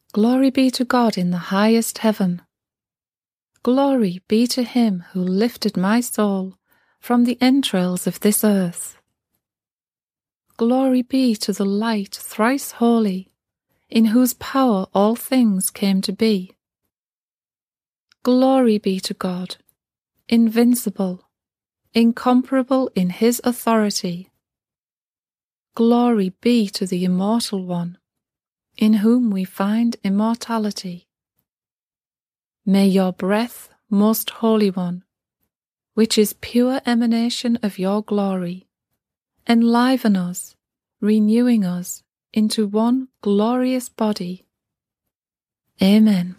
Glory be to God in the highest heaven. Glory be to him who lifted my soul from the entrails of this earth. Glory be to the light thrice holy, in whose power all things came to be. Glory be to God, invincible, incomparable in his authority. Glory be to the Immortal One, in whom we find immortality. May your breath, Most Holy One, which is pure emanation of your glory, enliven us, renewing us into one glorious body. Amen.